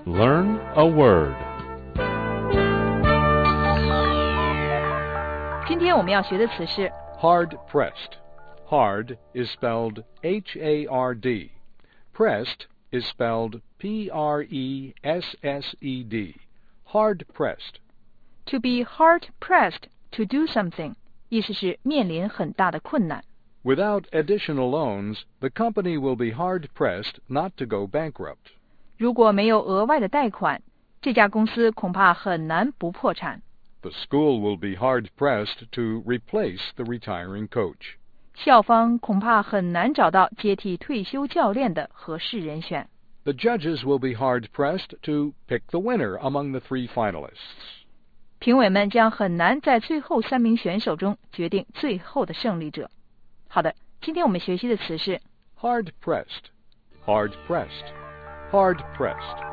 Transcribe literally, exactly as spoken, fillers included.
Learn a word. 今天我们要学的词是 hard-pressed. Hard is spelled H A R D. Pressed is spelled P R E S S E D. Hard-pressed. to be hard-pressed to do something, 意思是面临很大的困难。 Without additional loans, the company will be hard-pressed not to go bankrupt. 如果没有额外的贷款，这家公司恐怕很难不破产。 The school will be hard-pressed to replace the retiring coach. 校方恐怕很难找到接替退休教练的合适人选。 The judges will be hard-pressed to pick the winner among the three finalists. 评委们将很难在最后三名选手中决定最后的胜利者。好的，今天我们学习的词是 hard-pressed, hard-pressed, hard-pressed.